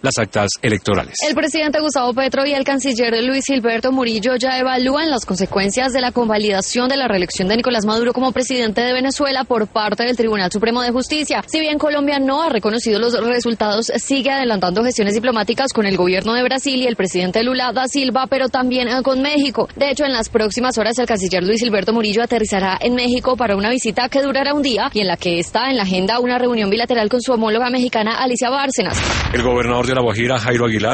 las actas electorales. El presidente Gustavo Petro y el canciller Luis Gilberto Murillo ya evalúan las consecuencias de la convalidación de la reelección de Nicolás Maduro como presidente de Venezuela por parte del Tribunal Supremo de Justicia. Si bien Colombia no ha reconocido los resultados, sigue adelantando gestiones diplomáticas con el gobierno de Brasil y el presidente Lula da Silva, pero también con México. De hecho, en las próximas horas el canciller Luis Gilberto Murillo aterrizará en México para una visita que durará un día y en la que está en la agenda una reunión bilateral con su homóloga mexicana Alicia Bárcenas. El gobernador de La Guajira, Jairo Aguilar,